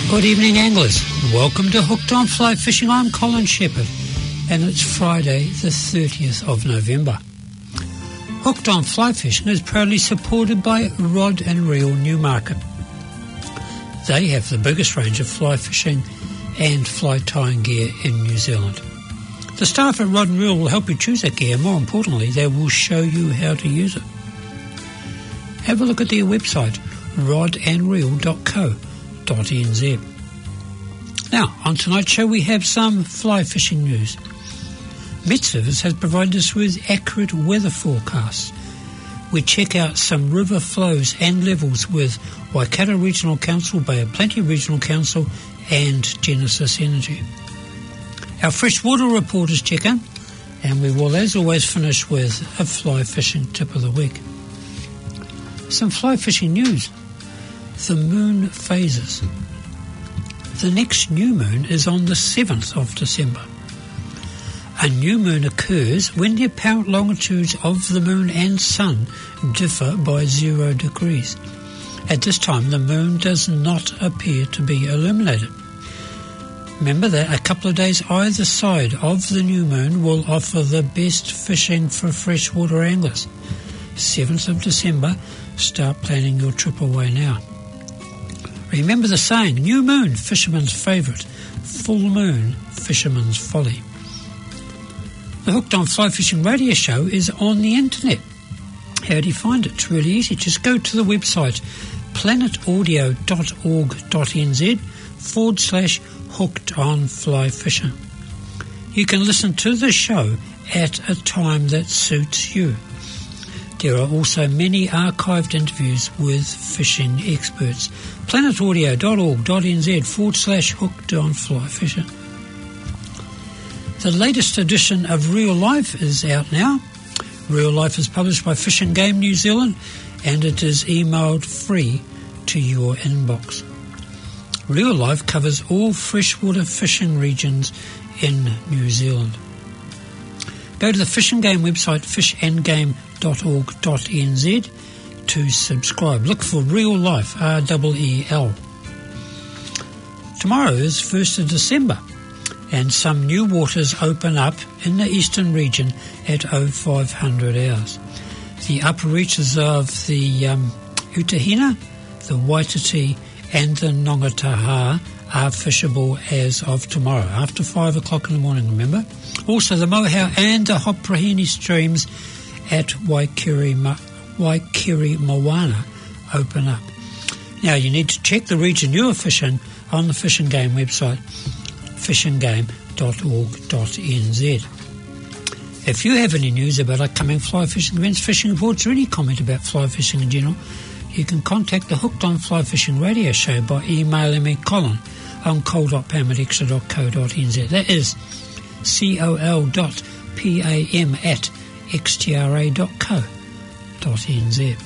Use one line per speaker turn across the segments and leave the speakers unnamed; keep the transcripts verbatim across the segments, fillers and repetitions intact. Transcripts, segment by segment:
Good evening, anglers. Welcome to Hooked on Fly Fishing. I'm Colin Shepherd, and it's Friday, the thirtieth of November. Hooked on Fly Fishing is proudly supported by Rod and Reel Newmarket. They have the biggest range of fly fishing and fly tying gear in New Zealand. The staff at Rod and Reel will help you choose that gear. More importantly, they will show you how to use it. Have a look at their website, rod and reel dot co dot n z. Now, on tonight's show we have some fly fishing news. Met Service has provided us with accurate weather forecasts. We check out some river flows and levels with Waikato Regional Council, Bay of Plenty Regional Council and Genesis Energy. Our freshwater reporters check in, and we will as always finish with a fly fishing tip of the week. Some fly fishing news. The moon phases. The next new moon is on the seventh of December. A new moon occurs when the apparent longitudes of the moon and sun differ by zero degrees. At this time, the moon does not appear to be illuminated. Remember that a couple of days either side of the new moon will offer the best fishing for freshwater anglers. seventh of December, start planning your trip away now. Remember the saying, new moon, fisherman's favourite, full moon, fisherman's folly. The Hooked on Fly Fishing radio show is on the internet. How do you find it? It's really easy. Just go to the website planetaudio dot org dot n z forward slash hooked on fly fishing. You can listen to the show at a time that suits you. There are also many archived interviews with fishing experts. planetaudio dot org dot n z forward slash hooked on fly fishing. The latest edition of Real Life is out now. Real Life is published by Fish and Game New Zealand, and it is emailed free to your inbox. Real Life covers all freshwater fishing regions in New Zealand. Go to the Fish and Game website, fish and game dot org dot n z, to subscribe. Look for Real Life, R E E L. Tomorrow is first of December, and some new waters open up in the eastern region at oh five hundred hours. The upper reaches of the um, Utahina, the Waititi and the Nongataha are fishable as of tomorrow, after five o'clock in the morning, remember? Also the Mohau and the Hoprahini streams at Waikiri, Ma- Waikiri Moana open up. Now you need to check the region you're fishing on the Fish and Game website, fish and game dot org dot n z. If you have any news about upcoming fly fishing events, fishing reports, or any comment about fly fishing in general, you can contact the Hooked on Fly Fishing radio show by emailing me, Colin, on col dot pam at extra dot co dot n z. That is col dot pam at xtra dot co dot n z.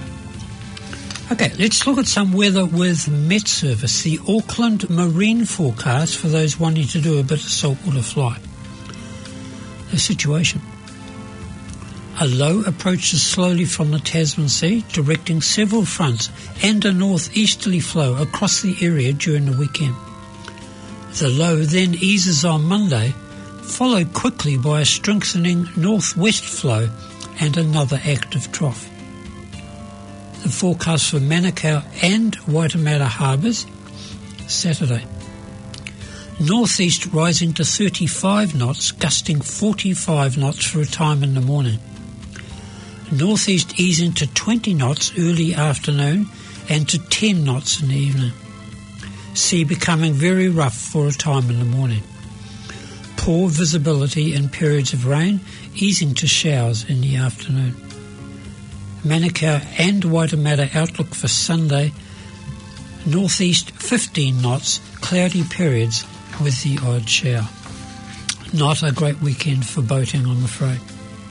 Okay, let's look at some weather with Met Service, the Auckland Marine forecast for those wanting to do a bit of saltwater fly. The situation. A low approaches slowly from the Tasman Sea, directing several fronts and a northeasterly flow across the area during the weekend. The low then eases on Monday, followed quickly by a strengthening northwest flow and another active trough. The forecast for Manukau and Waitemata harbours, Saturday. Northeast rising to thirty-five knots, gusting forty-five knots for a time in the morning. Northeast easing to twenty knots early afternoon and to ten knots in the evening. Sea becoming very rough for a time in the morning. Poor visibility in periods of rain, easing to showers in the afternoon. Manukau and Waitemata outlook for Sunday. Northeast fifteen knots, cloudy periods with the odd shower. Not a great weekend for boating, I'm afraid.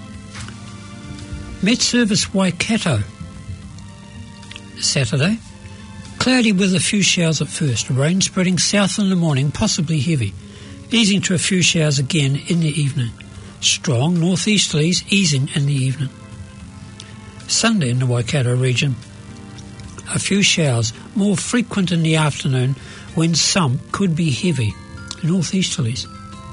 Met Service Waikato, Saturday. Cloudy with a few showers at first. Rain spreading south in the morning, possibly heavy. Easing to a few showers again in the evening. Strong northeasterlies easing in the evening. Sunday in the Waikato region. a few showers, more frequent in the afternoon when some could be heavy, northeasterlies.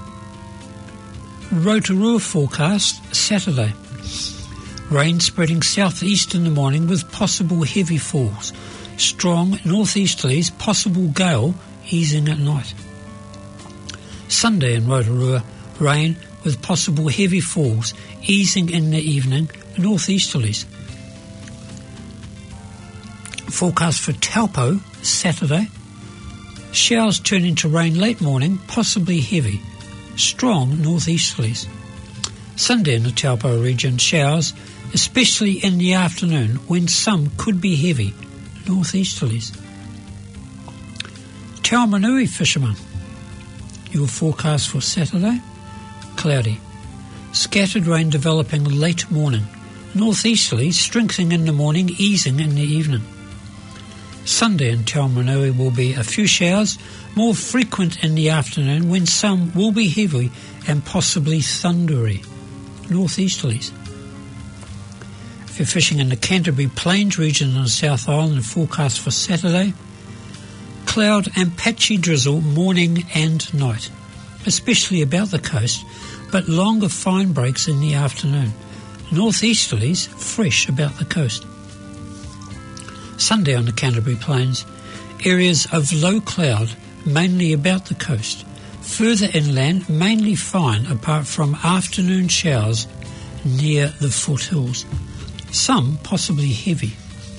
Rotorua forecast Saturday. Rain spreading southeast in the morning with possible heavy falls. Strong northeasterlies, possible gale easing at night. Sunday in Rotorua, rain with possible heavy falls, easing in the evening, northeasterlies. Forecast for Taupo Saturday. Showers turn into rain late morning, possibly heavy. Strong northeasterlies. Sunday in the Taupo region, showers, especially in the afternoon when some could be heavy, northeasterlies. Taumarunui fishermen. Your forecast for Saturday, cloudy. Scattered rain developing late morning. Northeasterly, strengthening in the morning, easing in the evening. Sunday in Taumarunui will be a few showers, more frequent in the afternoon when some will be heavy and possibly thundery. Northeasterlies. If you're fishing in the Canterbury Plains region in the South Island, forecast for Saturday, cloud and patchy drizzle morning and night, especially about the coast, but longer fine breaks in the afternoon. Northeasterlies, fresh about the coast. Sunday on the Canterbury Plains, areas of low cloud, mainly about the coast. Further inland, mainly fine apart from afternoon showers near the foothills. Some possibly heavy.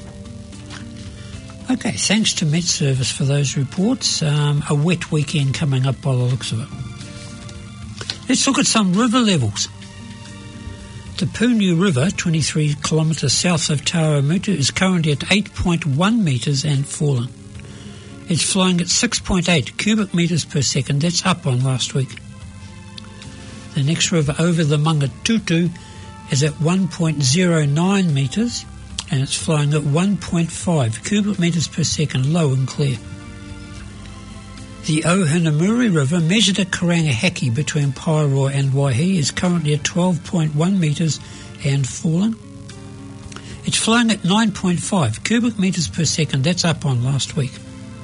Okay, thanks to Met Service for those reports. Um, a wet weekend coming up by the looks of it. Let's look at some river levels. The Punu River, twenty-three kilometres south of Taramutu, is currently at eight point one metres and falling. It's flowing at six point eight cubic metres per second. That's up on last week. The next river over the Mangatutu is at one point zero nine metres and it's flowing at one point five cubic metres per second, low and clear. The Ohinamuri River, measured at Karangahaki between Pairoa and Waihi, is currently at twelve point one metres and falling. It's flowing at nine point five cubic metres per second. That's up on last week.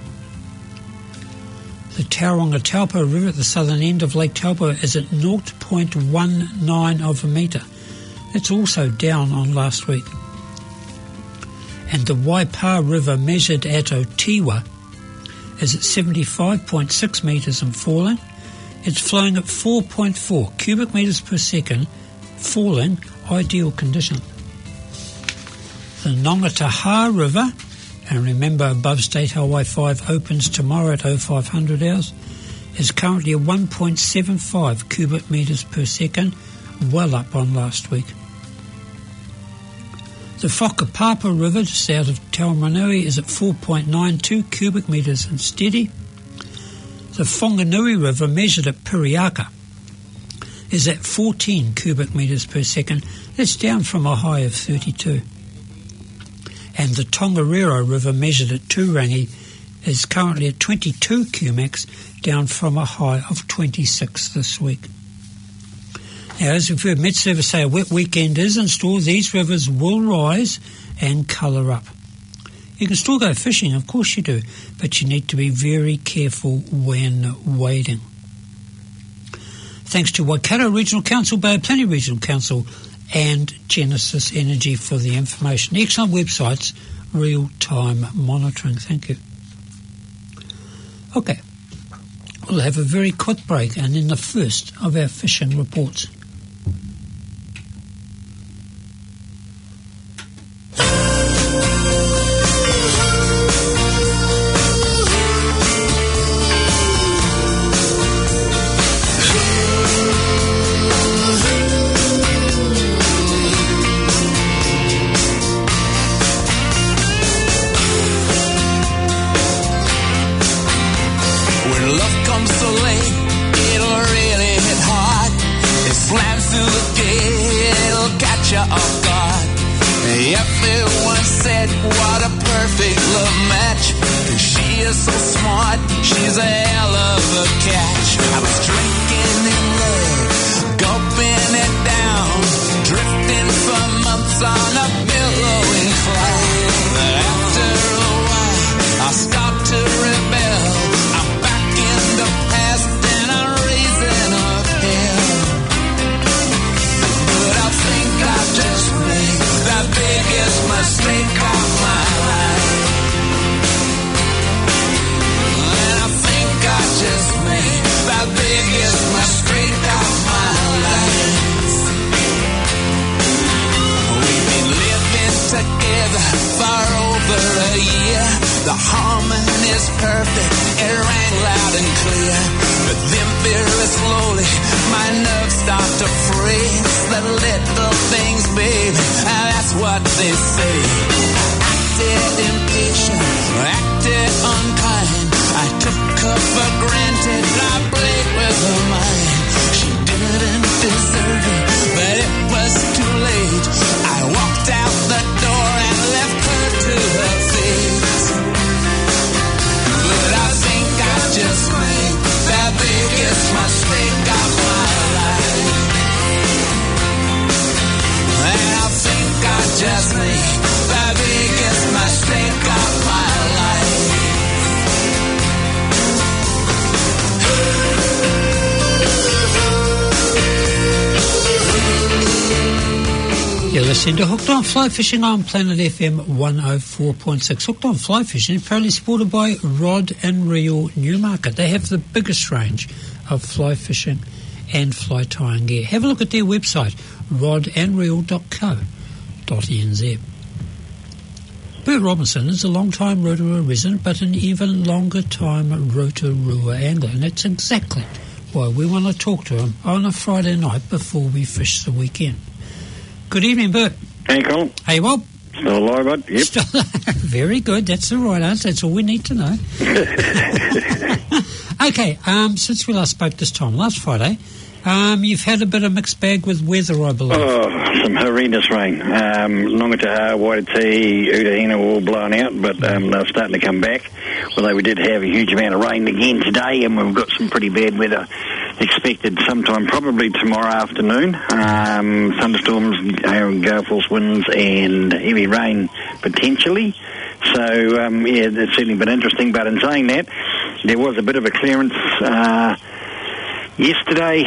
The Tauranga Taupo River at the southern end of Lake Taupo is at zero point one nine of a metre. It's also down on last week. And the Waipa River, measured at Otiwa, is at seventy-five point six metres and falling. It's flowing at four point four cubic metres per second, falling, ideal condition. The Nongataha River, and remember above State Highway five opens tomorrow at oh five hundred hours, is currently at one point seven five cubic metres per second, well up on last week. The Whakapapa River, just out of Taumarunui, is at four point nine two cubic metres and steady. The Whanganui River, measured at Piriaka, is at fourteen cubic metres per second. That's down from a high of thirty-two. And the Tongariro River, measured at Turangi, is currently at twenty-two cubics, down from a high of twenty-six this week. Now, as we've heard Met Service say, a wet weekend is in store. These rivers will rise and colour up. You can still go fishing, of course you do, but you need to be very careful when wading. Thanks to Waikato Regional Council, Bay of Plenty Regional Council, and Genesis Energy for the information. Excellent websites, real-time monitoring. Thank you. Okay, we'll have a very quick break and then the first of our fishing reports.
On a billowing cloud, after loud and clear. But then very slowly my nerves start to freeze. The little things, baby, that's what they say. Acted impatient, acted unkind. I took her for granted, I played with her mind. She didn't deserve it, but it was too late. I walked out the door and left her to her fate. But I think I just made the biggest mistake of my life. And I think I just made the biggest mistake of my life.
You're listening to Hooked on Fly Fishing on Planet F M one oh four point six. Hooked on Fly Fishing is proudly supported by Rod and Reel Newmarket. They have the biggest range of fly fishing and fly tying gear. Have a look at their website, rod and reel dot co dot n z. Bert Robinson is a long-time Rotorua resident, but an even longer-time Rotorua angler, and that's exactly why we want to talk to him on a Friday night before we fish the weekend. Good evening, Bert.
Hey, Colin.
Hey, Bob.
Still alive, bud? Yep.
Still, very good. That's the right answer. That's all we need to know. Okay, um, since we last spoke this time, last Friday, um, you've had a bit of mixed bag with weather, I believe.
Oh, some horrendous rain. Um, Longataha, Waititi, Utahina were all blown out, but um, they're starting to come back. Although we did have a huge amount of rain again today, and we've got some pretty bad weather expected sometime probably tomorrow afternoon. Um, thunderstorms, gale force winds and heavy rain potentially. So, um, yeah, it's certainly been interesting. But in saying that, there was a bit of a clearance uh, yesterday,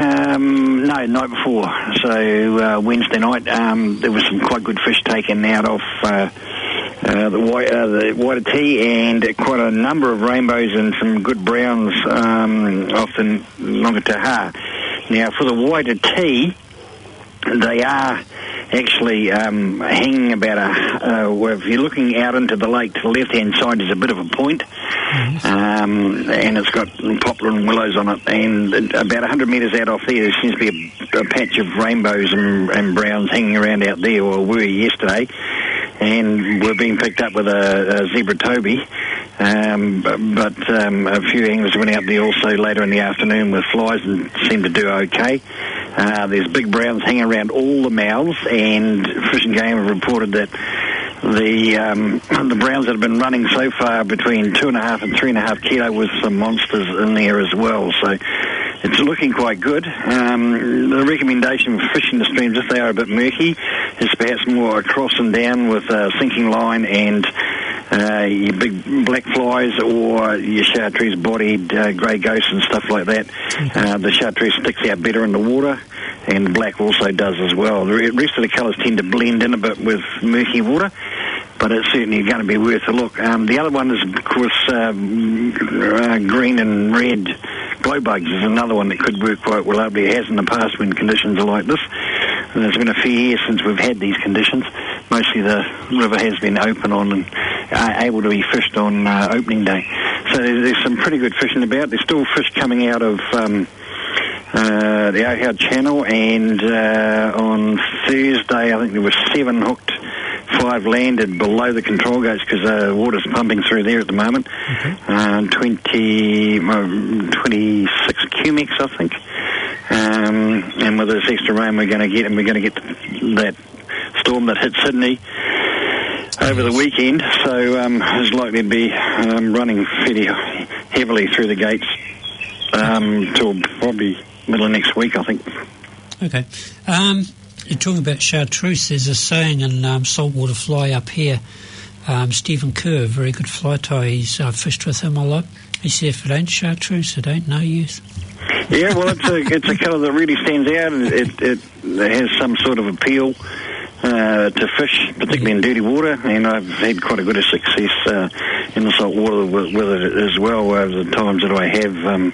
um, no, night before. So uh, Wednesday night, um, there was some quite good fish taken out of uh, Uh, the, uh, the Waititi, and quite a number of rainbows and some good browns um, off the Longataha. Now, for the Waititi, they are actually um, hanging about a, uh, well, if you're looking out into the lake, to the left-hand side is a bit of a point, mm-hmm. um, and it's got poplar and willows on it, and about one hundred metres out off there, there seems to be a, a patch of rainbows and, and browns hanging around out there, or were yesterday. And we're being picked up with a, a zebra toby, um, but, but um, a few anglers went out there also later in the afternoon with flies and seemed to do okay. Uh, there's big browns hanging around all the mouths, and Fish and Game have reported that the um, the browns that have been running so far between two and a half and three and a half kilo with some monsters in there as well. So it's looking quite good. Um, the recommendation for fishing the streams, if they are a bit murky, is perhaps more across and down with a sinking line and uh, your big black flies, or your chartreuse-bodied uh, grey ghosts and stuff like that. Uh, the chartreuse sticks out better in the water, and the black also does as well. The rest of the colours tend to blend in a bit with murky water, but it's certainly going to be worth a look. Um, the other one is, of course, um, uh, green and red glowbugs is another one that could work quite well. It has in the past when conditions are like this. And there's been a few years since we've had these conditions. Mostly the river has been open on and uh, able to be fished on uh, opening day. So there's, there's some pretty good fishing about. There's still fish coming out of um, uh, the Ohau Channel, and uh, on Thursday I think there were seven hooked, five landed below the control gates because uh, water's pumping through there at the moment. Okay. Uh, twenty, twenty-six cumex, I think. Um, and with this extra rain we're going to get, and we're going to get that storm that hit Sydney over the weekend, so um, it's likely to be um, running fairly heavily through the gates um, till probably middle of next week, I think.
Okay. Um, you're talking about chartreuse. There's a saying in um, saltwater fly up here. Um, Stephen Kerr, very good fly tie. He's uh, fished with him a lot. He said, if it ain't chartreuse, it ain't no use.
Yeah, well, it's a it's a colour that really stands out, and it, it, it has some sort of appeal uh, to fish, particularly in dirty water, and I've had quite a good success uh, in the salt water with, with it as well over the times that I have um,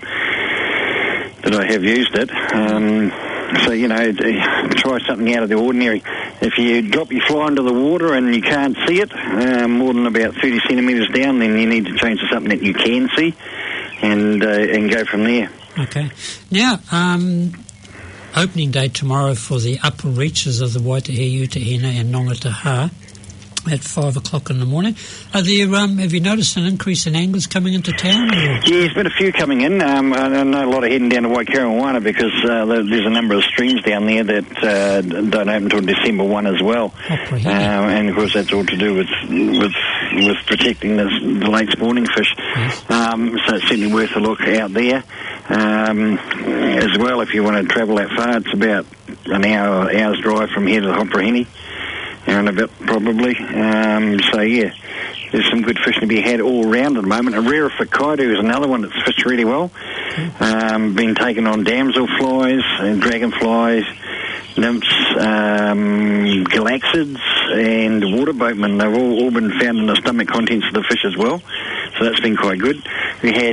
that I have used it. Um, so, you know, try something out of the ordinary. If you drop your fly into the water and you can't see it uh, more than about thirty centimetres down, then you need to change to something that you can see. and uh, and go from there.
Okay. Now, um, opening day tomorrow for the upper reaches of the Waitahe, Utahina and Nongataha at five o'clock in the morning. Are there, um, have you noticed an increase in anglers coming into town? Or?
Yeah, there's been a few coming in. Um, I know a lot of heading down to Waikaremoana because uh, there's a number of streams down there that uh, don't open until December first as well.
Oh,
um, and of course that's all to do with with, with protecting the, the lake spawning fish.
Yes.
Um, so it's certainly worth a look out there. Um, as well, if you want to travel that far, it's about an hour, hour's drive from here to Hoperahene. And a bit probably. Um, so yeah, there's some good fishing to be had all round at the moment. A rare whakaidu is another one that's fished really well. Um, been taken on damselflies and dragonflies, nymphs, um, galaxids and water boatmen. They've all, all been found in the stomach contents of the fish as well. So that's been quite good. We had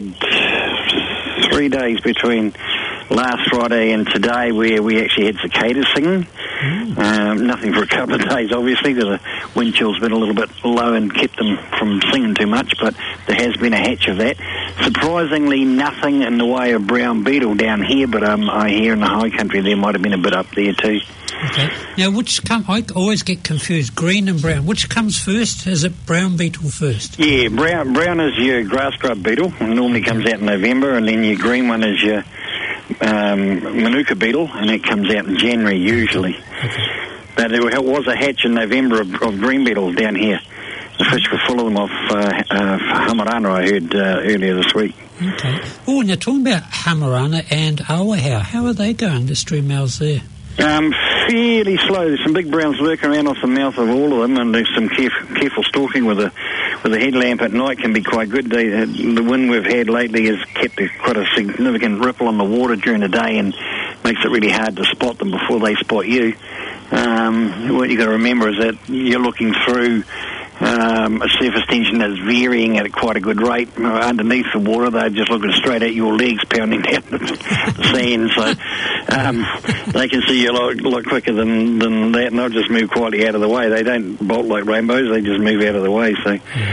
three days between last Friday and today where we actually had cicadas singing. Mm. Um, nothing for a couple of days, obviously, because the wind chill's been a little bit low and kept them from singing too much, but there has been a hatch of that. Surprisingly, nothing in the way of brown beetle down here, but um, I hear in the high country there might have been a bit up there too.
Okay. Now, which come? I always get confused, green and brown. Which comes first? Is it brown beetle first?
Yeah, brown brown is your grass grub beetle. It normally comes out in November, and then your green one is your um, manuka beetle, and it comes out in January usually.
Okay.
But there was a hatch in November of, of green beetles down here. The fish were full of them off uh, uh, Hamarana, I heard uh, earlier this week.
Okay. Oh, and you're talking about Hamarana and Awahau. How are they going, the stream mouths there?
Um, fairly slow. There's some big browns lurking around off the mouth of all of them, and there's some caref- careful stalking with a with a headlamp at night can be quite good. They, uh, the wind we've had lately has kept a, quite a significant ripple on the water during the day and makes it really hard to spot them before they spot you. Um, what you've got to remember is that you're looking through um, a surface tension that's varying at quite a good rate. Underneath the water, they're just looking straight at your legs pounding down the, the sand, so um, they can see you a lot, lot quicker than, than that, and they'll just move quietly out of the way. They don't bolt like rainbows, they just move out of the way. So,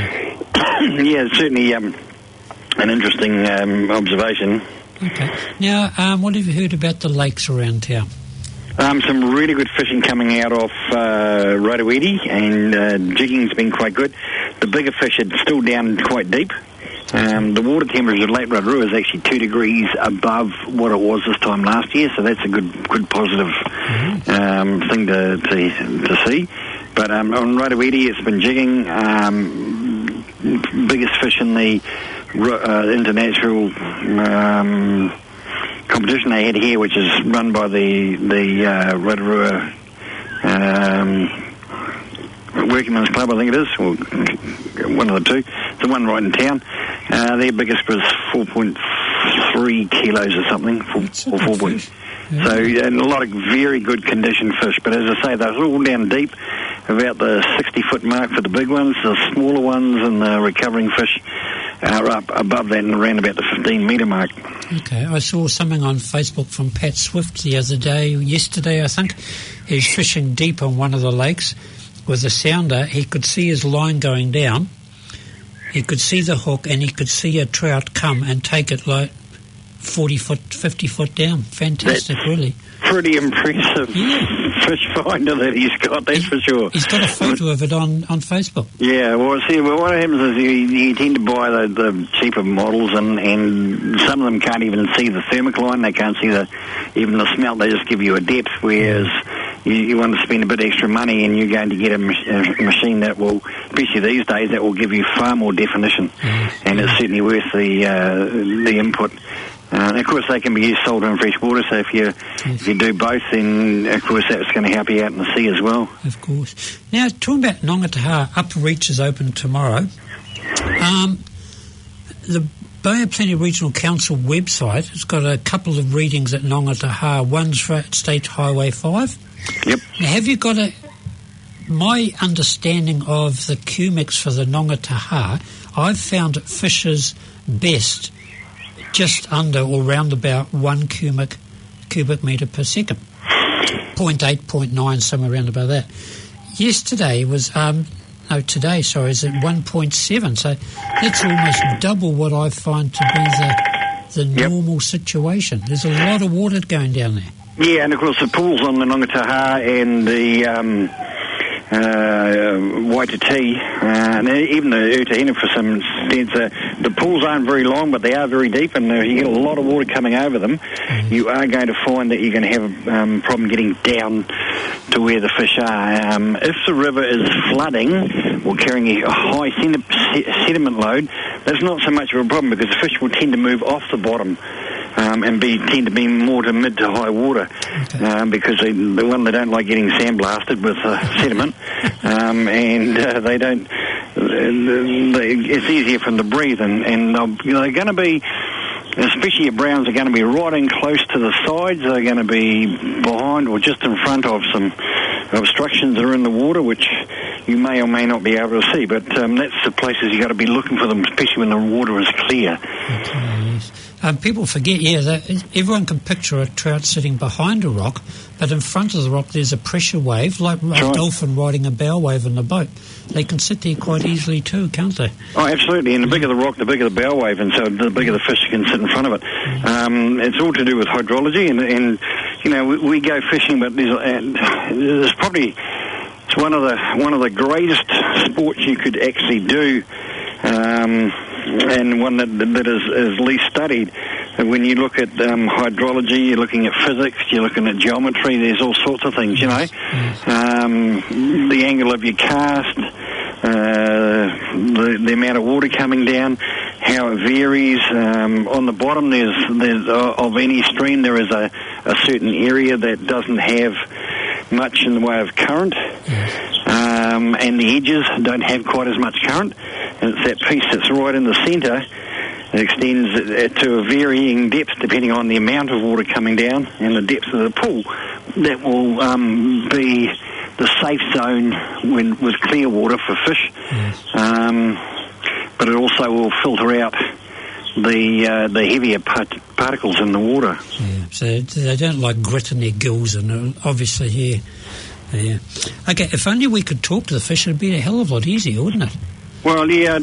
yeah, it's certainly um, an interesting um, observation.
Okay. Now, um, what have you heard about the lakes around town?
Um, some really good fishing coming out off uh, Rotowedi, and uh, jigging's been quite good. The bigger fish are still down quite deep. Um, the water temperature at Lake Rotorua is actually two degrees above what it was this time last year, so that's a good, good positive mm-hmm. um, thing to, to to see. But um, on Rotowedi, it's been jigging. Um, biggest fish in the uh, international um, competition they had here, which is run by the the uh, Rotorua um, Workingmen's Club, I think it is, or one of the two. It's the one right in town. Uh, their biggest was four point three kilos or something, four, or four point. Yeah. So and a lot of very good conditioned fish. But as I say, they're all down deep, about the sixty foot mark for the big ones. The smaller ones and the recovering fish are up above that and around about the fifteen metre mark.
Okay, I saw something on Facebook from Pat Swift the other day, yesterday I think. He's fishing deep on one of the lakes with a sounder. He could see his line going down, he could see the hook, and he could see a trout come and take it like forty foot, fifty foot down. Fantastic, that's really. Pretty
impressive
yeah.
fish finder that he's got, that's
he,
for sure.
He's got a photo of it on, on Facebook.
Yeah, well, see, well, what happens is you, you tend to buy the, the cheaper models, and, and some of them can't even see the thermocline, they can't see the even the smelt, they just give you a depth, whereas you, you want to spend a bit extra money and you're going to get a, a machine that will, especially these days, that will give you far more definition, yes. and it's certainly worth the uh, the input. Uh, and of course, they can be used sold in fresh water, so if you yes. if you do both, then of course that's going to help you out in the sea as well.
Of course. Now, talking about Nongataha, Upper Reach is open tomorrow. Um, the Bay of Plenty Regional Council website has got a couple of readings at Nongataha. One's for State Highway five.
Yep.
Now, have you got a... My understanding of the Q mix for the Nongataha, I've found it fishes best just under or round about one cubic cubic metre per second. zero point eight, zero point nine, somewhere around about that. Yesterday was um, no, today, sorry, is at one point seven. So that's almost double what I find to be the, the
Yep.
normal situation. There's a lot of water going down there.
Yeah, and of course the pools on the Nongataha and the um, uh, Waititi, uh, and even the Utahina for some sense, uh, the pools aren't very long, but they are very deep, and uh, you get a lot of water coming over them. Mm-hmm. You are going to find that you're going to have a um, problem getting down to where the fish are. Um, if the river is flooding or carrying a high sediment load, that's not so much of a problem because the fish will tend to move off the bottom. Um, and be tend to be more to mid to high water, okay. um, because they, the one they don't like getting sandblasted with uh, sediment, um, and uh, they don't. Uh, they, it's easier for them to breathe, and, and you know, they're going to be, especially your browns, are going to be right in close to the sides. They're going to be behind or just in front of some obstructions that are in the water, which you may or may not be able to see. But um, that's the places you got to be looking for them, especially when the water is clear.
Okay, yes. Um, people forget, yeah, that everyone can picture a trout sitting behind a rock, but in front of the rock there's a pressure wave, like a right. dolphin riding a bow wave in a boat. They can sit there quite easily too, can't they?
Oh, absolutely. And the bigger the rock, the bigger the bow wave, and so the bigger the fish can sit in front of it. Mm. Um, it's all to do with hydrology, and, and you know, we, we go fishing, but there's, uh, there's probably it's one of the one of the greatest sports you could actually do. Um, and one that, that is, is least studied. And when you look at um, hydrology, you're looking at physics, you're looking at geometry, there's all sorts of things, you know. Um, the angle of your cast, uh, the, the amount of water coming down, how it varies. Um, on the bottom, there's, there's uh, of any stream, there is a, a certain area that doesn't have much in the way of current, um, and the edges don't have quite as much current. And it's that piece that's right in the centre. It extends to a varying depth depending on the amount of water coming down and the depth of the pool. That will um, be the safe zone when with clear water for fish. Yes. Um, but it also will filter out the uh, the heavier part- particles in the water.
Yeah, so they don't like grit in their gills, and obviously here. Yeah. Okay, if only we could talk to the fish, it'd be a hell of a lot easier, wouldn't it?
Well, yeah.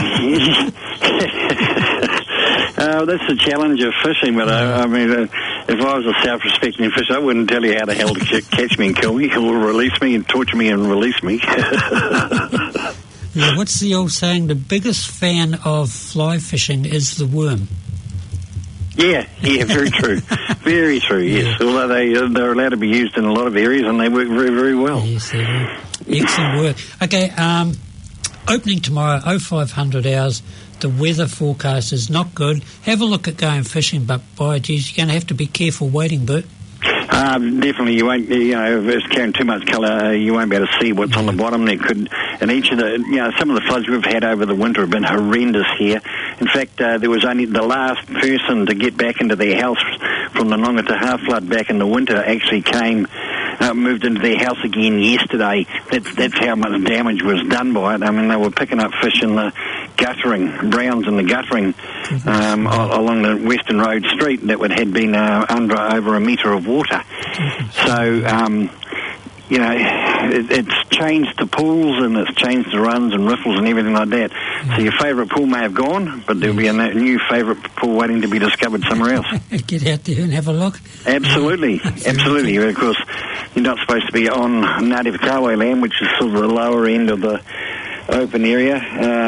uh, that's the challenge of fishing, but uh, I mean, uh, if I was a self-respecting fish, I wouldn't tell you how the hell to c- catch me and kill me, or release me and torture me and release me.
Yeah, what's the old saying? The biggest fan of fly fishing is the worm.
Yeah, yeah, very true. Very true, yes. Yeah. Although they, uh, they're allowed to be used in a lot of areas and they work very, very well.
Yes, they do. Excellent work. Okay, um, opening tomorrow, oh five hundred hours. The weather forecast is not good. Have a look at going fishing, but by geez, you're going to have to be careful waiting, Bert.
Um, definitely, you won't. You know, if it's carrying too much colour, you won't be able to see what's on the bottom. There could, and each of the, you know, some of the floods we've had over the winter have been horrendous here. In fact, uh, there was only the last person to get back into their house from the Nongataha flood back in the winter actually came, uh, moved into their house again yesterday. That's that's how much damage was done by it. I mean, they were picking up fish in the guttering, browns in the guttering um, along the Western Road Street that would, had been uh, under over a metre of water. So, um, you know, it, it's changed the pools and it's changed the runs and riffles and everything like that. So your favourite pool may have gone, but there'll be a new favourite pool waiting to be discovered somewhere else.
Get out there and have a look.
Absolutely, absolutely. Of course, you're not supposed to be on Ngāti Whakāwai land, which is sort of the lower end of the open area,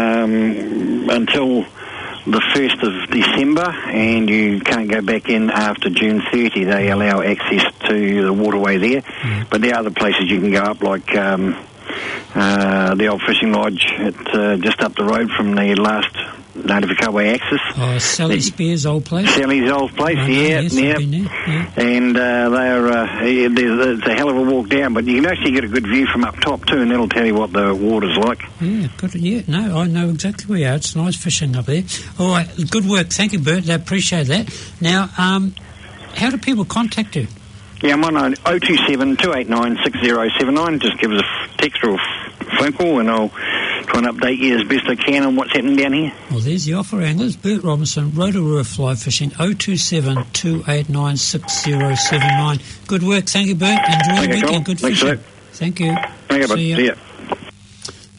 um, until the first of December, and you can't go back in after June thirtieth. They allow access to the waterway there, mm. but there are other places you can go up, like um, uh, the old fishing lodge at, uh, just up the road from the last Ngāti Whakāwai axis.
Oh, Sally Spear's old place?
Sally's old place, oh, yeah, yes, yeah. yeah. And uh, they're, uh, it's a hell of a walk down, but you can actually get a good view from up top too, and that'll tell you what the water's like.
Yeah, good. Yeah, no, I know exactly where you are. It's nice fishing up there. All right, good work. Thank you, Bert. I appreciate that. Now, um, how do people contact you?
Yeah, I'm on oh two seven, two eight nine, six oh seven nine. Just give us a text or a phone call and I'll try and update you as best I can on what's happening down here.
Well, there's the offer, anglers. Bert Robinson, Rotorua Fly Fishing, oh two seven, two eight nine, six oh seven nine. Good work. Thank you, Bert. Enjoy the weekend. Good fishing. Thank you.
Thank you, bud. See ya.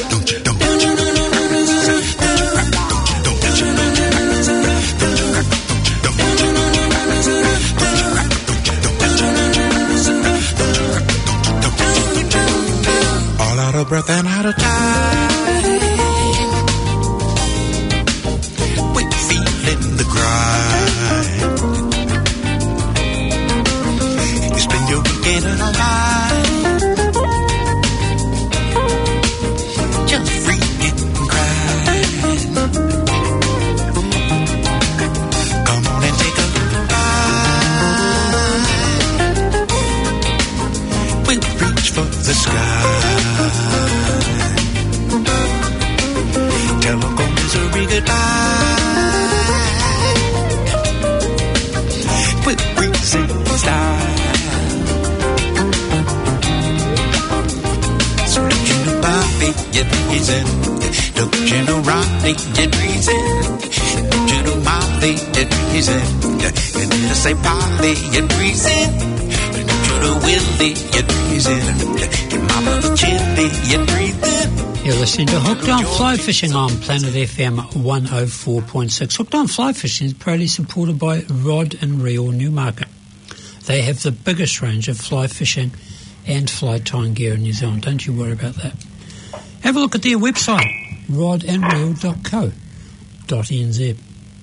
don't you, don't you, don't you crack a don't you, don't you crack a don't you crack a don't you, don't you, don't you crack a don't you crack a don't you, don't you, don't you crack a don't you crack a don't you, don't you. All out of breath and out of time. We're feeling the grind. You spend your weekend in a line. Just free and cry. Come on and take a little ride. We'll reach for the sky. Tell local misery goodbye. With breezing style. So don't you know Bobby, you're breezing. Don't you know Rodney, you're breezing. Don't you know Molly, you're breezing. You need to say Polly, you're breezing. Don't you know Willie, you're breezing. Your mama the chili, you're breathing.
You're listening to Hooked on Fly Fishing on Planet F M one oh four point six. Hooked on Fly Fishing is proudly supported by Rod and Reel Newmarket. They have the biggest range of fly fishing and fly tying gear in New Zealand. Don't you worry about that. Have a look at their website, rod and reel dot co dot n z.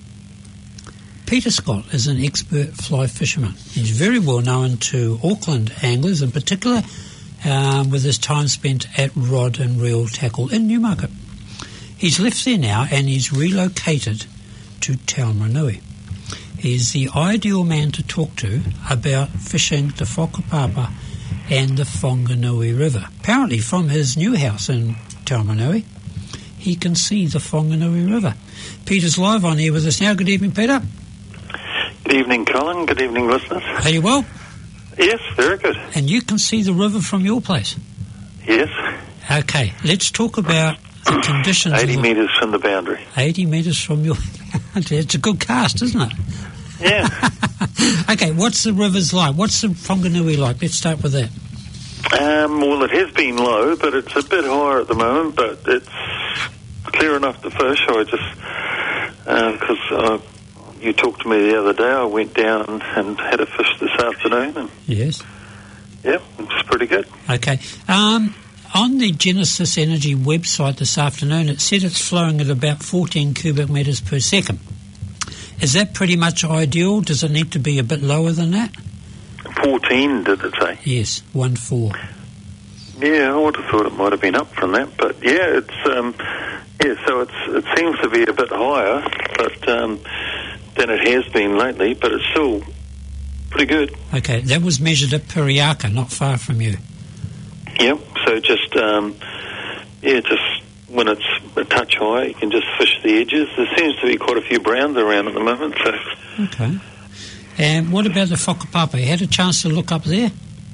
Peter Scott is an expert fly fisherman. He's very well known to Auckland anglers in particular, Um, with his time spent at Rod and Reel Tackle in Newmarket. He's left there now and he's relocated to Taumarunui. He's the ideal man to talk to about fishing the Whakapapa and the Whanganui River. Apparently from his new house in Taumarunui, he can see the Whanganui River. Peter's live on here with us now. Good evening, Peter.
Good evening, Colin. Good evening, listeners.
Are you well?
Yes, very good.
And you can see the river from your place?
Yes.
Okay, let's talk about the conditions.
eighty
of the,
metres from the boundary.
eighty metres from your boundary. It's a good cast, isn't it?
Yeah.
Okay, what's the rivers like? What's the Whanganui like? Let's start with that.
Um, well, it has been low, but it's a bit higher at the moment, but it's clear enough to fish. I just, because uh, uh, you talked to me the other day, I went down and, and had a fish this afternoon. And
yes.
Yeah, it's pretty good.
Okay. Um, on the Genesis Energy website this afternoon, it said it's flowing at about fourteen cubic metres per second. Is that pretty much ideal? Does it need to be a bit lower than that?
fourteen, did it say?
Yes, one four.
Yeah, I would have thought it might have been up from that, but yeah, it's um, yeah. So it's it seems to be a bit higher, but um, than it has been lately, but it's still pretty good.
Okay, that was measured at Piriaka, not far from you.
Yep. So just um, yeah, just when it's a touch high, you can just fish the edges. There seems to be quite a few browns around at the moment. So
okay. And what about the Whakapapa? You had a chance to look up there?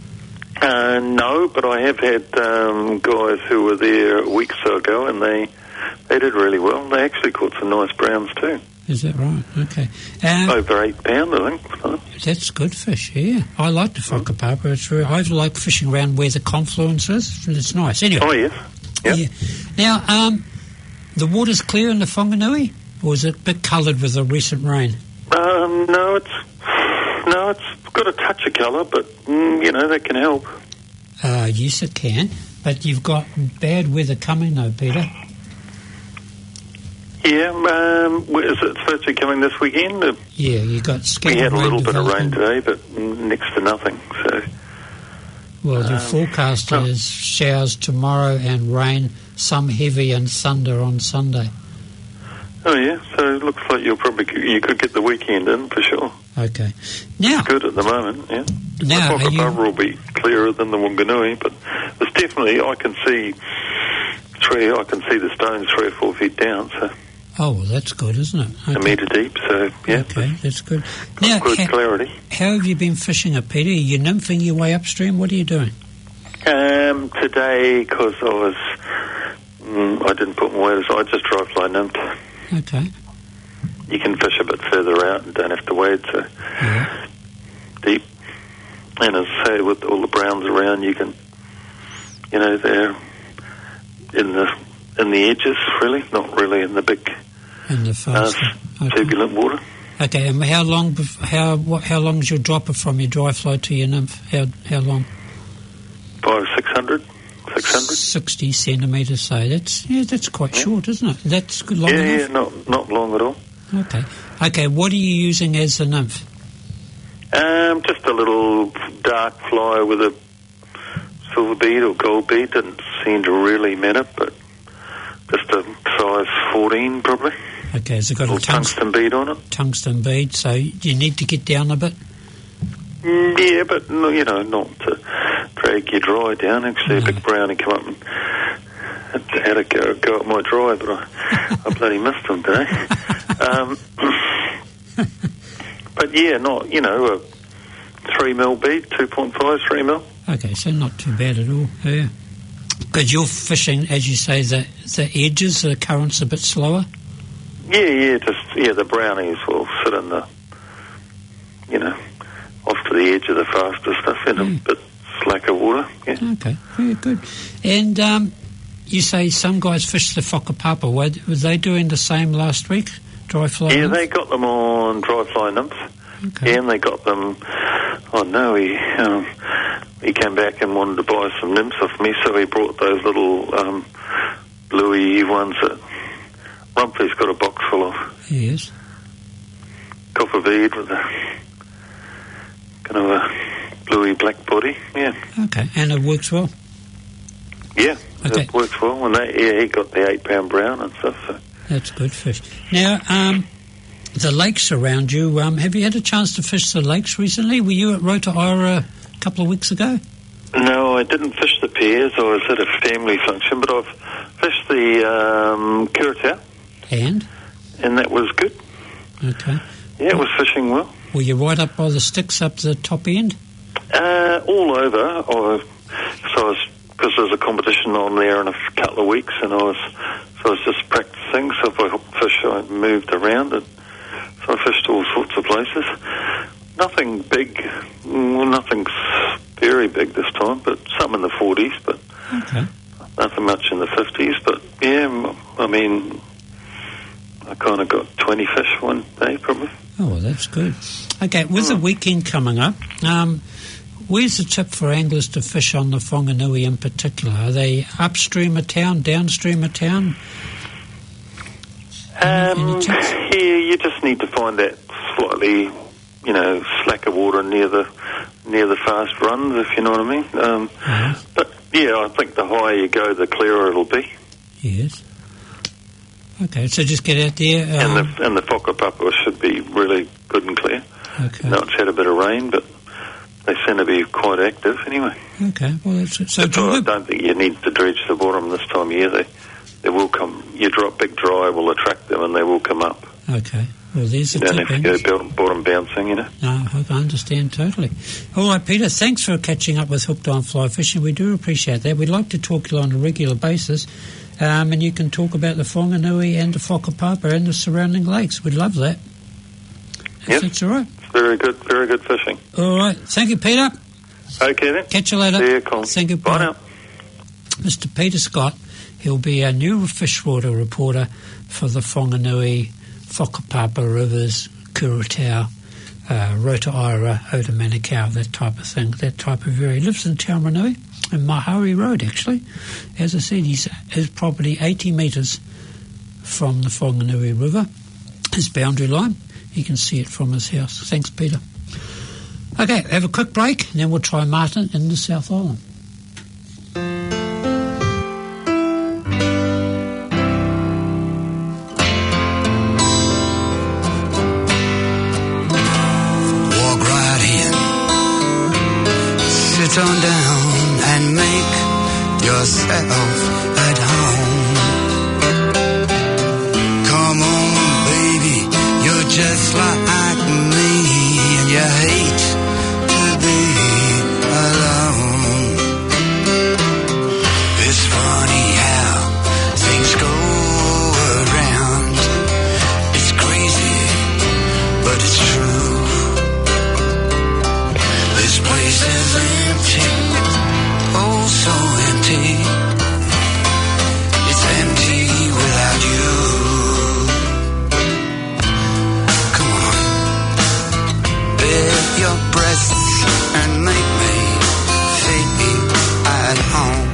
Uh, no, but I have had um, guys who were there weeks ago, and they they did really well. They actually caught some nice browns too.
Is that right? Okay. Um,
Over eight pound, I think.
That's good fish, yeah. I like the Whakapapa. It's really, I like fishing around where the confluence is. It's nice. Anyway.
Oh, yes. Yep.
Yeah. Now, um, the water's clear in the Whanganui, or is it a bit coloured with the recent rain?
Um, no, it's no, it's got a touch of colour, but mm, you know that can help.
Uh, yes, it can. But you've got bad weather coming, though, Peter.
Yeah, um, is it supposed to be coming this weekend? Uh,
yeah, you got scattered
We had a little bit of rain
development.
today, but next to nothing. So,
well, the
um,
forecast
no.
is showers tomorrow and rain, some heavy and thunder on Sunday.
Oh yeah, so it looks like you'll probably you could get the weekend in for sure.
Okay. Now,
Good at the moment, yeah.
Now,
the
are you-
Whakapapa will be clearer than the Wanganui, but there's definitely, I can see three, I can see the stones three or four feet down, so
oh, well, that's good, isn't it?
a
Okay.
metre deep, so yeah,
Okay, that's good.
got
Now,
good
ha-
clarity.
how have you been fishing it, Peter? Are you nymphing your way upstream? What are you doing?
Um, today, because I was, mm, I didn't put my waders, I just dry fly nymphed.
Okay.
You can fish a bit further out and don't have to wade so
Yeah.
deep. And as I say, with all the browns around, you can, you know, they're in the in the edges, really, not really in the big
And the
uh,
fast. Okay.
turbulent water.
Okay, and how long? bef- How what? How long is your dropper from your dry fly to your nymph? How how long?
Five, six hundred, six hundred.
Sixty centimetres. So that's yeah, that's quite short, isn't it? That's good. Long
Yeah,
enough.
yeah, not not long at all.
Okay. Okay. What are you using as the nymph?
Um, just a little dark fly with a silver bead or gold bead. Didn't seem to really matter, but just a size fourteen probably.
Okay. Has it got
Little
a tungsten,
tungsten bead on it.
tungsten bead? So you need to get down a bit.
Mm, yeah, but no, you know, not to drag your dry down. Actually,
No.
a big brownie come up and had a go, go at my dry, but I, I bloody missed him today. Um, but yeah, not, you know, a three mil bead, two point five, three mil.
Okay, so not too bad at all. Yeah. Because you're fishing, as you say, the the edges, the current's a bit slower.
Yeah, yeah, just, yeah, the brownies will sit in the, you know, off to the edge of the faster stuff in a
Mm.
bit slacker water, yeah.
Okay, very good. And um, you say some guys fish the Whakapapa. Were, were they doing the same last week? Dry fly?
Yeah,
nymph?
they got them on dry fly nymphs.
Okay.
Yeah, and they got them. Oh no, he um, he came back and wanted to buy some nymphs off me, so he brought those little um, bluey ones that Rumpy's got a box full of.
Yes.
Copper bead with a kind of a bluey black body. Yeah,
Okay, and it works well.
yeah,
Okay.
it works well. And they, yeah, he got the eight pound brown and stuff. So.
That's good fish. Now, um, the lakes around you, um, have you had a chance to fish the lakes recently? Were you at Rotorua a couple of weeks ago?
No, I didn't fish the piers. I was at a family function, but I've fished the um, Kuratau,
And?
and that was good.
Okay.
Yeah, it was fishing well.
Were you right up by the sticks up the top end?
Uh, all over. I, so I was, because there's a competition on there in a f- couple of weeks, and I was, so I was just practicing. So if I hooked fish, I moved around, and so I fished all sorts of places. Nothing big, well, nothing s- very big this time, but some in the forties, but
Okay.
nothing much in the fifties. But yeah, m- I mean, I kind of got twenty fish one day, probably.
Oh, well, that's good. Okay, with the weekend coming up, um, where's the tip for anglers to fish on the Whanganui in particular? Are they upstream of town, downstream of town? Any-
Um,
any tips?
yeah, you just need to find that slightly, you know, slacker water near the near the fast runs, if you know what I mean. Um,
Yes.
But yeah, I think the higher you go, the clearer it'll be.
Yes. Okay, so just get out there.
And
Um,
the and the Whakapapa should be really good and clear.
okay.
Now it's had a bit of rain, but they seem to be quite active anyway.
Okay. Well, that's it. So
That's why I
do
don't think you need to dredge the bottom this time of year. They they will come. You drop big dry will attract them, and they will come up.
Okay. Well, there's a
You don't
tip.
have to go
Angus.
bottom, bottom bouncing, you know.
No, I understand totally. All right, Peter, thanks for catching up with Hooked on Fly Fishing. We do appreciate that. We'd like to talk to you on a regular basis, um, and you can talk about the Whanganui and the Whakapapa and the surrounding lakes. We'd love that. If
Yes.
that's all right.
It's very good, very good fishing.
All right. Thank you, Peter.
Okay then.
Catch you later.
See you, Colin.
Thank you.
Bye now.
Mister Peter Scott. He'll be a new freshwater reporter for the Whanganui, Whakapapa Rivers, Kuratau, uh, Rotorua, Oda Manukau, that type of thing, that type of area. He lives in Taumarunui, in Mahari Road, actually. As I said, he's his property eighty metres from the Whanganui River, his boundary line. He can see it from his house. Thanks, Peter. Okay, have a quick break, and then we'll try Martin in the South Island.
yourself at home. Come on, baby, you're just like me, and you hate to be alone. It's funny how things go around. It's crazy, but it's true. This place is empty, oh so empty. It's empty without you. Come on, bare your breasts and make me feel at home.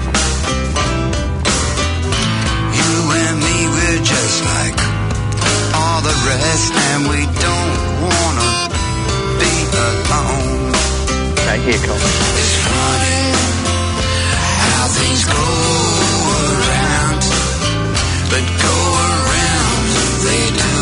You and me, we're just like all the rest, and we don't wanna be alone.
Okay, here, Colin.
It's funny how things go around, but go around they do.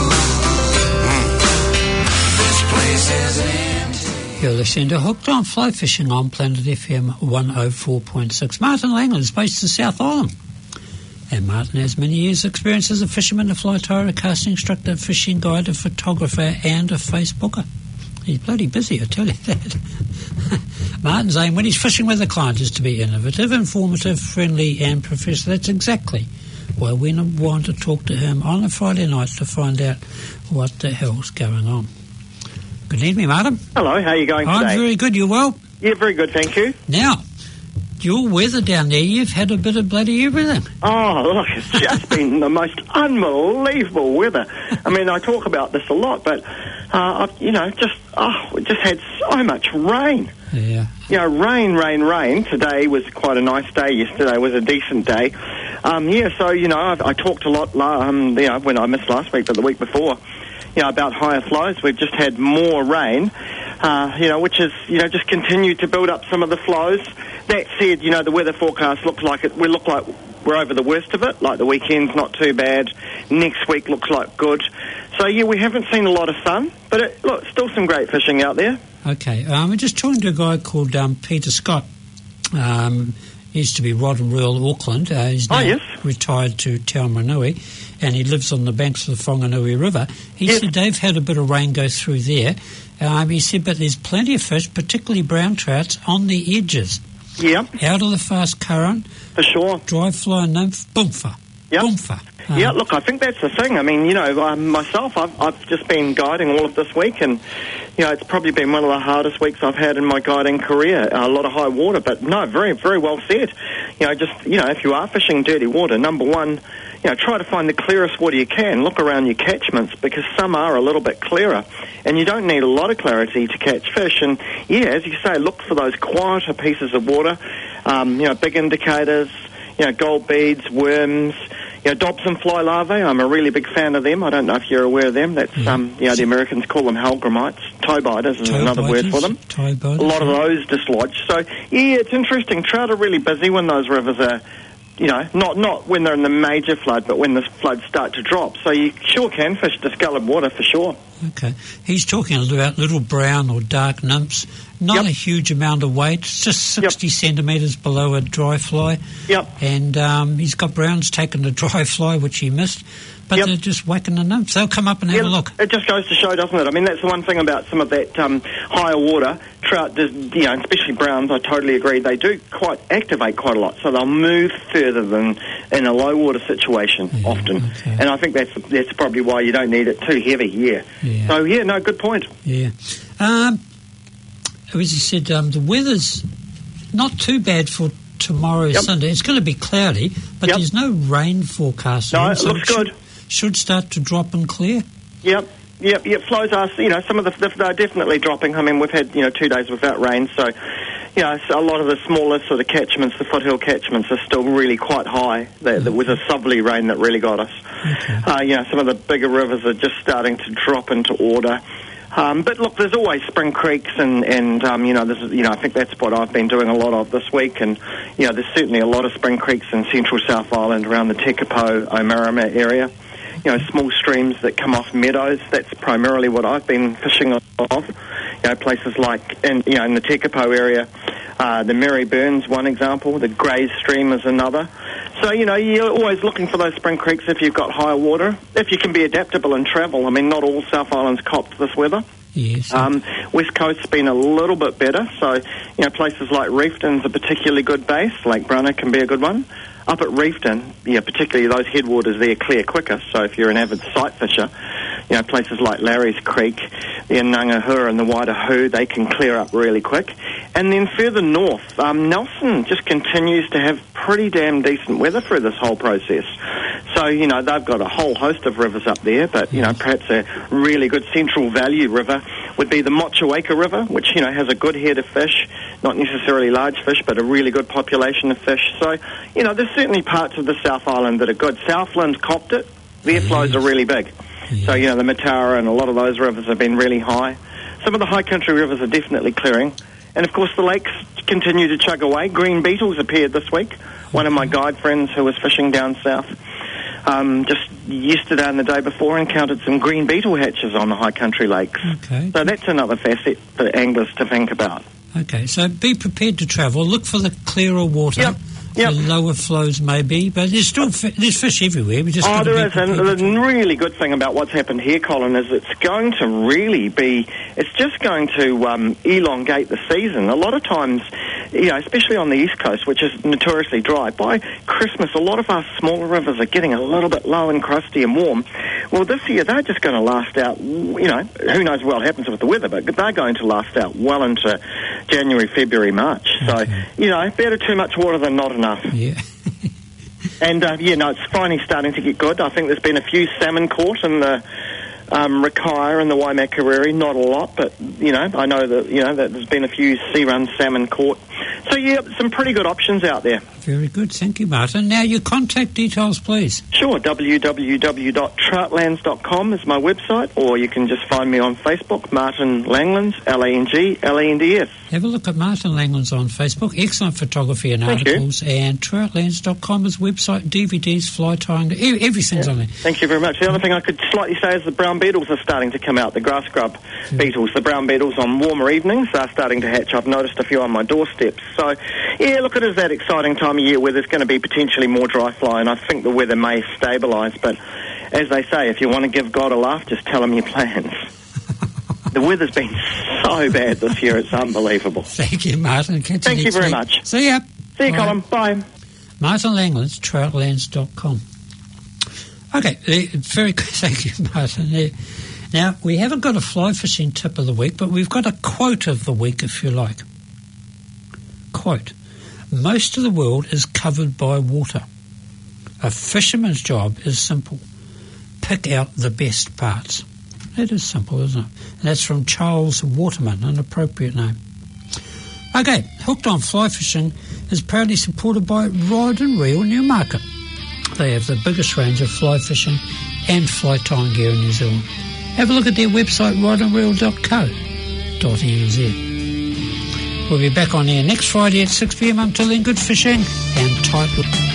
Mm. This place is empty.
You're listening to Hooked on Fly Fishing on Planet F M one oh four point six. Martin Langland is based in South Island. And Martin has many years' experience as a fisherman, a fly tyer, a casting instructor, a fishing guide, a photographer, and a Facebooker. He's bloody busy, I tell you that. Martin's aim when he's fishing with a client is to be innovative, informative, friendly, and professional. That's exactly why we want to talk to him on a Friday night to find out what the hell's going on. Good evening, Martin.
Hello, how are you going today?
I'm very good. You well?
Yeah, very good, thank you.
Now, your weather down there, you've had a bit of bloody everything.
Oh, look, it's just been the most unbelievable weather. I mean, I talk about this a lot, but, uh, I've, you know, just, oh, we just had so much rain.
Yeah.
You know, rain, rain, rain. Today was quite a nice day. Yesterday was a decent day. Um, yeah, so, you know, I've, I talked a lot, um, you know, when I missed last week, but the week before, you know, about higher flows. We've just had more rain, uh, you know, which has, you know, just continued to build up some of the flows. That said, you know, the weather forecast looks like it, we look like we're over the worst of it, like the weekend's not too bad. Next week looks like good. So, yeah, we haven't seen a lot of sun, but, it, look, still some great fishing out there.
Okay. Um, we're just talking to a guy called um, Peter Scott. Um, he used to be Rod and Reel, Auckland. Uh, he's now
Oh, yes.
retired to Taumarunui, and he lives on the banks of the Whanganui River. He
Yes.
said they've had a bit of rain go through there. Um, he said, but there's plenty of fish, particularly brown trouts, on the edges.
Yeah,
Out of the fast current,
for sure.
dry fly nymph, boomfa.
Yep.
Boomfa. Um,
Yeah, look, I think that's the thing. I mean, you know, um, myself, I've, I've just been guiding all of this week, and, you know, it's probably been one of the hardest weeks I've had in my guiding career. A lot of high water, but no, very, very well said. You know, just, you know, if you are fishing dirty water, number one, you know, try to find the clearest water you can. Look around your catchments, because some are a little bit clearer, and you don't need a lot of clarity to catch fish. And, yeah, as you say, look for those quieter pieces of water, um, you know, big indicators, you know, gold beads, worms, you know, Dobson fly larvae. I'm a really big fan of them. I don't know if you're aware of them. That's,
Yeah.
um, you know, the Americans call them halgramites. Toe biters is
toe
another word for
biters,
them.
toe biters,
A lot of
yeah.
those dislodge. So, yeah, it's interesting. Trout are really busy when those rivers are, you know, not, not when they're in the major flood, but when the floods start to drop. So you sure can fish discoloured water for sure.
Okay. He's talking about little brown or dark nymphs. Not
Yep.
a huge amount of weight. It's just sixty centimetres below a dry fly.
Yep.
And um, he's got browns taking the dry fly, which he missed. But
Yep.
they're just whacking the nymphs. They'll come up and have
Yeah,
a look.
It just goes to show, doesn't it? I mean, that's the one thing about some of that um, higher water. Trout, does, you know, especially browns, I totally agree, they do quite activate quite a lot. So they'll move further than in a low water situation
Yeah,
often.
okay.
And I think that's that's probably why you don't need it too heavy, yeah.
Yeah.
So, yeah, no, good point.
Yeah. Um, as you said, um, the weather's not too bad for tomorrow,
Yep.
Sunday. It's going to be cloudy, but
Yep.
there's no rain forecast.
No,
on,
it
so
looks
should,
good.
Should start to drop and clear.
Yep. Yep, yep, flows are, you know, some of the, they're definitely dropping. I mean, we've had, you know, two days without rain, so, you know, so a lot of the smaller sort of catchments, the foothill catchments, are still really quite high. There, there was a southerly rain that really got us.
Okay.
Uh, you know, some of the bigger rivers are just starting to drop into order. Um, but look, there's always spring creeks, and, and um, you know, this is, you know, I think that's what I've been doing a lot of this week. And, you know, there's certainly a lot of spring creeks in central South Island around the Tekapo, Omarama area. You know, small streams that come off meadows. That's primarily what I've been fishing off. You know, places like, in, you know, in the Tekapo area,
Uh, the Mary Burns, one example. The Greys Stream is another. So, you know, you're always looking for those spring creeks if you've got higher water. If you can be adaptable and travel. I mean, not all South Island's copped this weather.
Yes.
Um, West Coast's been a little bit better. So, you know, places like Reefton's a particularly good base. Lake Brunner can be a good one. Up at Reefton, yeah, particularly those headwaters there clear quicker. So if you're an avid sight fisher, you know, places like Larry's Creek, the Nangahura and the Waidahu, they can clear up really quick. And then further north, um, Nelson just continues to have pretty damn decent weather through this whole process. So, you know, they've got a whole host of rivers up there, but, you know, perhaps a really good central value river would be the Motueka River, which, you know, has a good head of fish, not necessarily large fish, but a really good population of fish. So, you know, there's certainly parts of the South Island that are good. Southland copped it. Their flows are really big.
Yeah.
So, you know, the Matara and a lot of those rivers have been really high. Some of the high country rivers are definitely clearing. And, of course, the lakes continue to chug away. Green beetles appeared this week. One of my guide friends who was fishing down south um, just yesterday and the day before encountered some green beetle hatches on the high country lakes.
Okay.
So that's another facet for anglers to think about.
Okay, so be prepared to travel. Look for the clearer water.
Yep. Yep.
The lower flows maybe, but there's still fi- there's fish everywhere. We just
oh,
gotta
there
be
is, and
prepared
the
to-
really good thing about what's happened here, Colin, is it's going to really be, it's just going to um, elongate the season. A lot of times, you know, especially on the East Coast, which is notoriously dry, by Christmas, a lot of our smaller rivers are getting a little bit low and crusty and warm. Well, this year, they're just going to last out, you know, who knows what happens with the weather, but they're going to last out well into January, February, March.
Okay.
So, you know, better too much water than not enough.
Yeah.
And, uh, yeah, no, it's finally starting to get good. I think there's been a few salmon caught in the um, Rakaia and the Waimakariri. Not a lot, but, you know, I know that, you know, that there's been a few sea-run salmon caught. So, yeah, some pretty good options out there.
Very good. Thank you, Martin. Now, your contact details, please.
Sure, w w w dot troutlands dot com is my website, or you can just find me on Facebook, Martin Langlands, L A N G L A N D S.
Have a look at Martin Langlands on Facebook. Excellent photography and
Thank
articles. You. And troutlands dot com is website, D V Ds, fly tying, e- everything's
Yeah.
on there.
Thank you very much. The other thing I could slightly say is the brown beetles are starting to come out, the grass grub
Yeah.
beetles. The brown beetles on warmer evenings are starting to hatch. I've noticed a few on my doorsteps. So, yeah, look, it is that exciting time of year where there's going to be potentially more dry fly, and I think the weather may stabilise. But as they say, if you want to give God a laugh, just tell him your plans. The weather's been so bad this year, it's unbelievable.
Thank you, Martin. Catch
Thank you
next
very
week.
much.
See ya.
See you,
Bye.
Colin. Bye.
Martin Langlands, troutlands dot com. Okay, eh, very good. Thank you, Martin. Eh, Now, we haven't got a fly fishing tip of the week, but we've got a quote of the week, if you like. Quote, most of the world is covered by water. A fisherman's job is simple. Pick out the best parts. That is simple, isn't it? And that's from Charles Waterman, an appropriate name. Okay, Hooked on Fly Fishing is proudly supported by Rod and Reel Newmarket. They have the biggest range of fly fishing and fly tying gear in New Zealand. Have a look at their website, rod and reel dot co dot n z. We'll be back on air next Friday at six p m. Until then, good fishing and tight.